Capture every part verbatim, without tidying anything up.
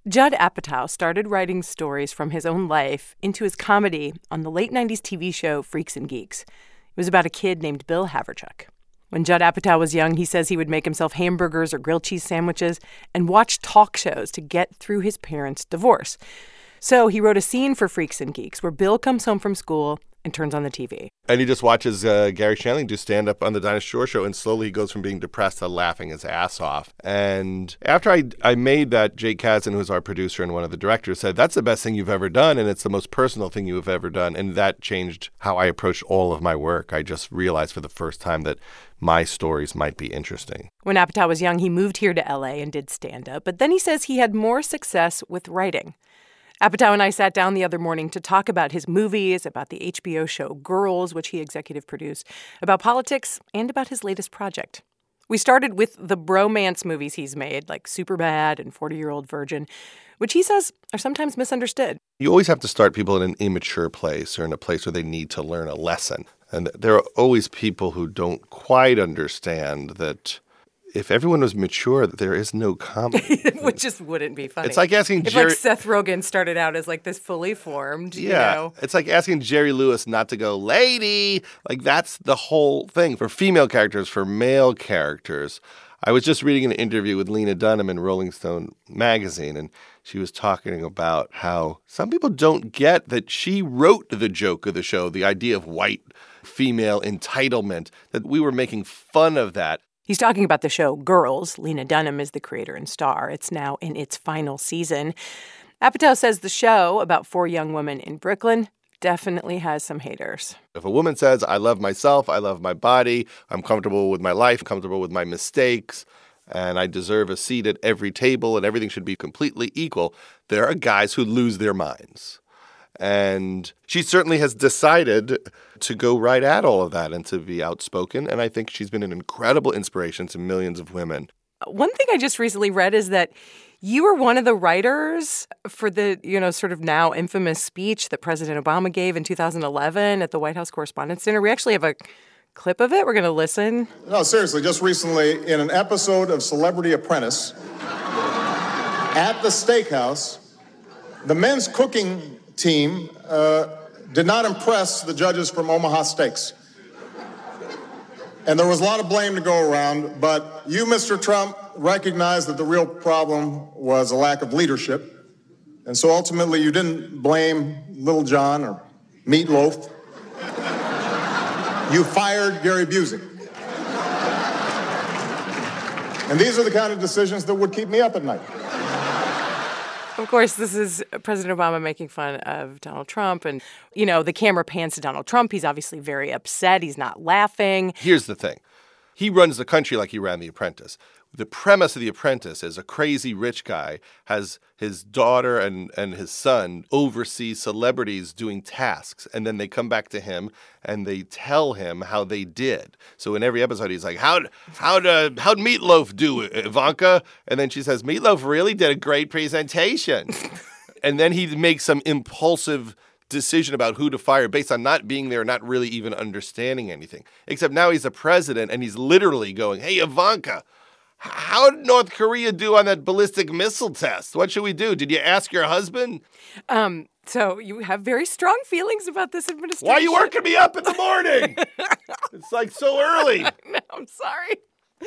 Judd Apatow started writing stories from his own life into his comedy on the late nineties T V show Freaks and Geeks. It was about a kid named Bill Haverchuck. When Judd Apatow was young, he says he would make himself hamburgers or grilled cheese sandwiches and watch talk shows to get through his parents' divorce. So he wrote a scene for Freaks and Geeks where Bill comes home from school and turns on the T V. And he just watches uh, Gary Shandling do stand-up on the Dinah Shore Show, and slowly he goes from being depressed to laughing his ass off. And after I I made that, Jake Kasdan, who's our producer and one of the directors, said, that's the best thing you've ever done, and it's the most personal thing you've ever done. And that changed how I approached all of my work. I just realized for the first time that my stories might be interesting. When Apatow was young, he moved here to L A and did stand-up, but then he says he had more success with writing. Apatow and I sat down the other morning to talk about his movies, about the H B O show Girls, which he executive produced, about politics, and about his latest project. We started with the bromance movies he's made, like Superbad and forty-Year-Old Virgin, which he says are sometimes misunderstood. You always have to start people in an immature place or in a place where they need to learn a lesson. And there are always people who don't quite understand that if everyone was mature, there is no comedy. Which just wouldn't be funny. It's like asking if Jerry... like Seth Rogen started out as like this fully formed, yeah, you know. It's like asking Jerry Lewis not to go, lady. Like, that's the whole thing. For female characters, for male characters. I was just reading an interview with Lena Dunham in Rolling Stone magazine, and she was talking about how some people don't get that she wrote the joke of the show, the idea of white female entitlement, that we were making fun of that. He's talking about the show Girls. Lena Dunham is the creator and star. It's now in its final season. Apatow says the show about four young women in Brooklyn definitely has some haters. If a woman says, I love myself, I love my body, I'm comfortable with my life, comfortable with my mistakes, and I deserve a seat at every table and everything should be completely equal, there are guys who lose their minds. And she certainly has decided to go right at all of that and to be outspoken. And I think she's been an incredible inspiration to millions of women. One thing I just recently read is that you were one of the writers for the, you know, sort of now infamous speech that President Obama gave in two thousand eleven at the White House Correspondents' Dinner. We actually have a clip of it. We're going to listen. No, seriously, just recently in an episode of Celebrity Apprentice at the steakhouse, the men's cooking team uh, did not impress the judges from Omaha Steaks. And there was a lot of blame to go around, but you, Mister Trump, recognized that the real problem was a lack of leadership. And so ultimately you didn't blame Little John or Meatloaf. You fired Gary Busey. And these are the kind of decisions that would keep me up at night. Of course, this is President Obama making fun of Donald Trump. And, you know, the camera pans to Donald Trump. He's obviously very upset. He's not laughing. Here's the thing. He runs the country like he ran The Apprentice. The premise of The Apprentice is a crazy rich guy has his daughter and, and his son oversee celebrities doing tasks, and then they come back to him and they tell him how they did. So in every episode, he's like, how'd, how'd, uh, how'd Meatloaf do, Ivanka? And then she says, Meatloaf really did a great presentation. And then he makes some impulsive decision about who to fire based on not being there, not really even understanding anything. Except now he's a president and he's literally going, hey, Ivanka, how did North Korea do on that ballistic missile test? What should we do? Did you ask your husband? Um, so you have very strong feelings about this administration. Why are you working me up in the morning? It's like so early. No, I'm sorry.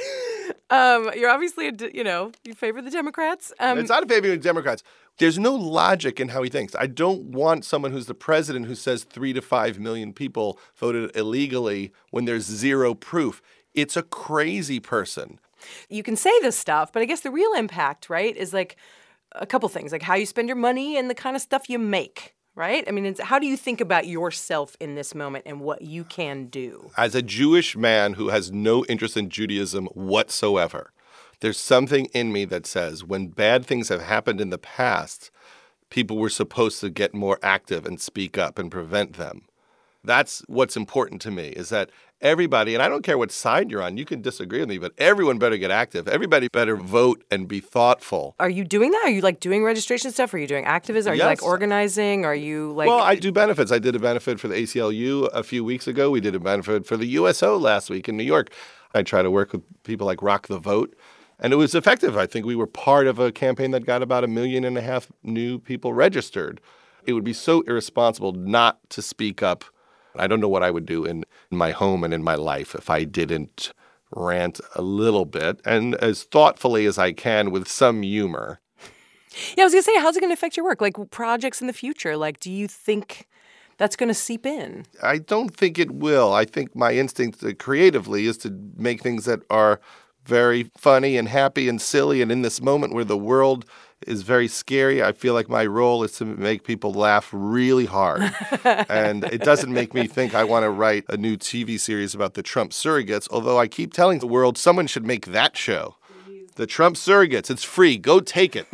Um, you're obviously, a, you know, you favor the Democrats. Um, it's not a favor of the Democrats. There's no logic in how he thinks. I don't want someone who's the president who says three to five million people voted illegally when there's zero proof. It's a crazy person. You can say this stuff, but I guess the real impact, right, is like a couple things, like how you spend your money and the kind of stuff you make, right? I mean, it's, how do you think about yourself in this moment and what you can do? As a Jewish man who has no interest in Judaism whatsoever, there's something in me that says when bad things have happened in the past, people were supposed to get more active and speak up and prevent them. That's what's important to me, is that everybody, and I don't care what side you're on, you can disagree with me, but everyone better get active. Everybody better vote and be thoughtful. Are you doing that? Are you like doing registration stuff? Are you doing activism? Are yes. you like organizing? Are you like... Well, I do benefits. I did a benefit for the A C L U a few weeks ago. We did a benefit for the U S O last week in New York. I try to work with people like Rock the Vote And it was effective. I think we were part of a campaign that got about a million and a half new people registered. It would be so irresponsible not to speak up. I don't know what I would do in, in my home and in my life if I didn't rant a little bit and as thoughtfully as I can with some humor. Yeah, I was going to say, how's it going to affect your work? Like projects in the future? Like, do you think that's going to seep in? I don't think it will. I think my instinct uh, creatively is to make things that are very funny and happy and silly. And in this moment where the world is very scary, I feel like my role is to make people laugh really hard. And it doesn't make me think I want to write a new T V series about the Trump surrogates, although I keep telling the world someone should make that show. The Trump surrogates. It's free. Go take it.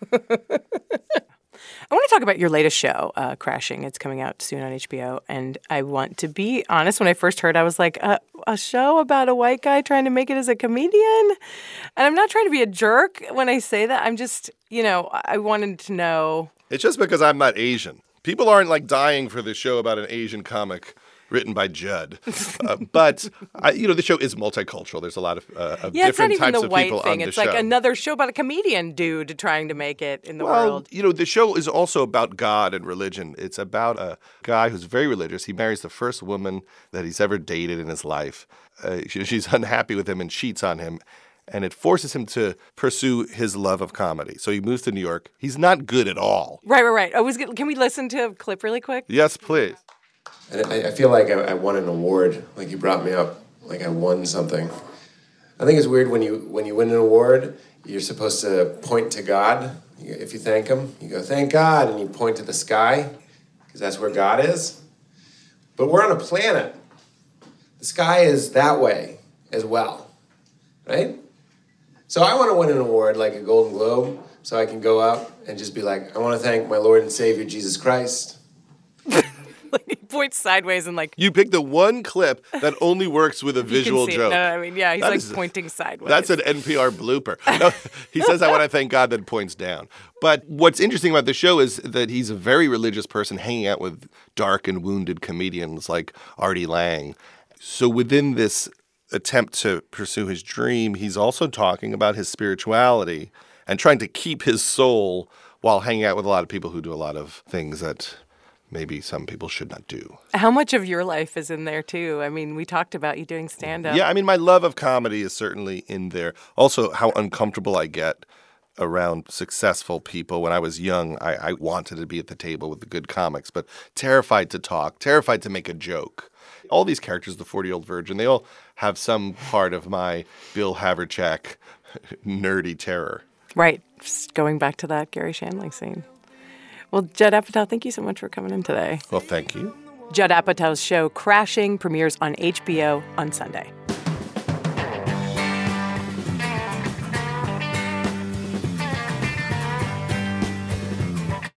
I want to talk about your latest show, uh, Crashing. It's coming out soon on H B O. And I want to be honest, when I first heard, I was like, uh, a show about a white guy trying to make it as a comedian? And I'm not trying to be a jerk when I say that. I'm just, you know, I wanted to know. It's just because I'm not Asian. People aren't like dying for this show about an Asian comic written by Judd. Uh, but, I, you know, the show is multicultural. There's a lot of, uh, of yeah, different types of people on the show. Yeah, it's not even the white thing. It's like show. another show about a comedian dude trying to make it in the well, world. You know, the show is also about God and religion. It's about a guy who's very religious. He marries the first woman that he's ever dated in his life. Uh, she, she's unhappy with him and cheats on him. And it forces him to pursue his love of comedy. So he moves to New York. He's not good at all. Right, right, right. I was, can we listen to a clip really quick? Yes, please. And I, I feel like I, I won an award, like you brought me up, like I won something. I think it's weird when you when you win an award, you're supposed to point to God. You, if you thank him, you go, thank God, and you point to the sky, because that's where God is. But we're on a planet. The sky is that way as well, right? So I want to win an award, like a Golden Globe, so I can go up and just be like, I want to thank my Lord and Savior, Jesus Christ. He points sideways and like... You picked the one clip that only works with a visual joke. No, I mean, yeah, he's that like is, pointing sideways. That's an N P R blooper. No, he says, I want to thank God, then points down. But what's interesting about the show is that he's a very religious person hanging out with dark and wounded comedians like Artie Lang. So within this attempt to pursue his dream, he's also talking about his spirituality and trying to keep his soul while hanging out with a lot of people who do a lot of things that maybe some people should not do. How much of your life is in there, too? I mean, we talked about you doing stand-up. Yeah, I mean, my love of comedy is certainly in there. Also, how uncomfortable I get around successful people. When I was young, I, I wanted to be at the table with the good comics, but terrified to talk, terrified to make a joke. All these characters, the forty-year-old virgin, they all have some part of my Bill Haverchak nerdy terror. Right. Just going back to that Gary Shandling scene. Well, Judd Apatow, thank you so much for coming in today. Well, thank you. Judd Apatow's show, Crashing, premieres on H B O on Sunday.